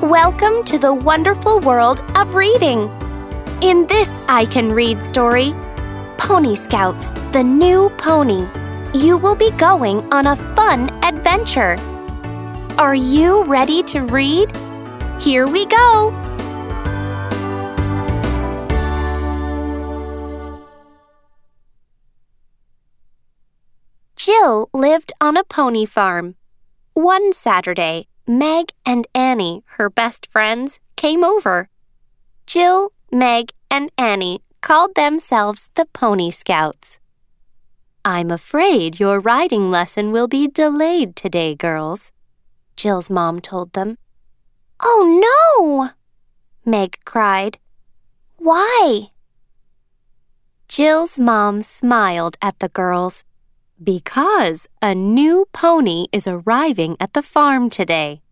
Welcome to the wonderful world of reading. In this I Can Read story, Pony Scouts, the new pony, you will be going on a fun adventure. Are you ready to read? Here we go! Jill lived on a pony farm. One Saturday, Meg and Annie, her best friends, came over. Jill, Meg, and Annie called themselves the Pony Scouts. "I'm afraid your riding lesson will be delayed today, girls," Jill's mom told them. "Oh, no!" Meg cried. "Why?" Jill's mom smiled at the girls. "Because a new pony is arriving at the farm today."